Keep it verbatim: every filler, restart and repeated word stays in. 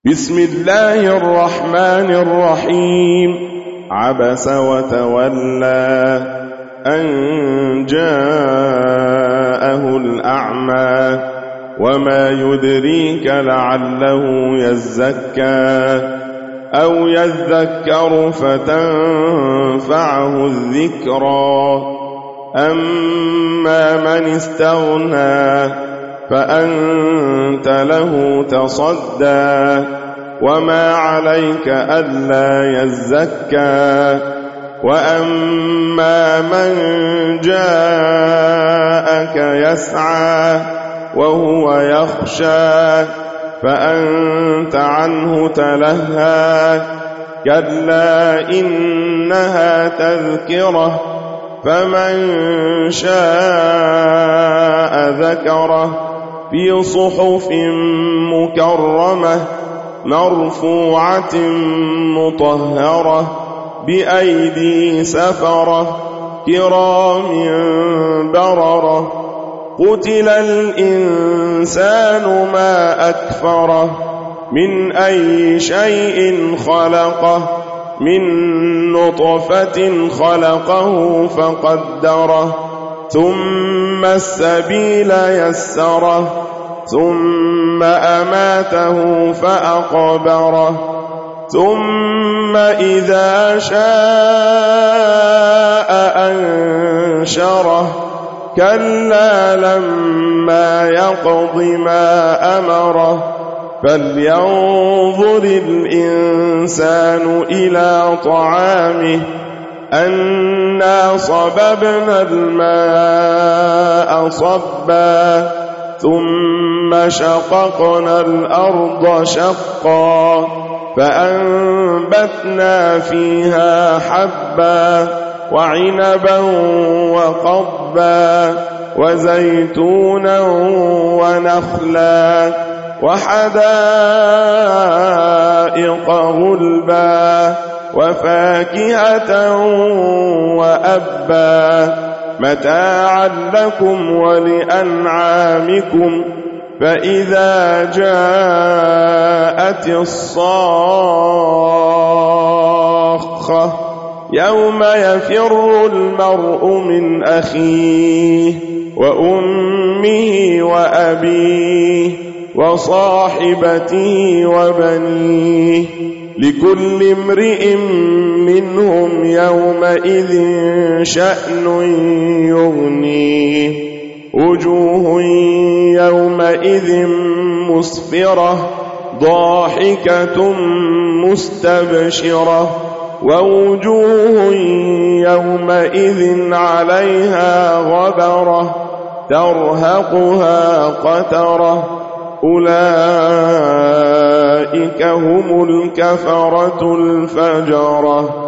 بسم الله الرحمن الرحيم. عبس وتولى أن جاءه الأعمى وما يدريك لعله يزكى أو يذكر فتنفعه الذكرى أما من استغنى فأنت له تصدى وما عليك ألا يزكى وأما من جاءك يسعى وهو يخشى فأنت عنه تلهى كلا إنها تذكرة فمن شاء ذكره في صحف مكرمة مرفوعة مطهرة بأيدي سفرة كرام بررة قتل الإنسان ما أكفره من أي شيء خلقه من نطفة خلقه فقدره ثم السبيل يسره ثم أماته فأقبره ثم إذا شاء أنشره كلا لما يقض ما أمره فلينظر الإنسان إلى طعامه أنا صببنا الماء صبا ثم شققنا الأرض شقا فأنبتنا فيها حبا وعنبا وقضبا وزيتونا ونخلا وحدائق غلبا وفاكهة وأبا متاعا لكم ولأنعامكم فإذا جاءت الصاخة يوم يفر المرء من أخيه وأمه وأبيه وصاحبته وبنيه لكل امرئ منهم يومئذ شأن يغنيه وجوه يومئذ مسفرة ضاحكة مستبشرة ووجوه يومئذ عليها غبرة ترهقها قترة أولئك هم الكفرة الفجرة.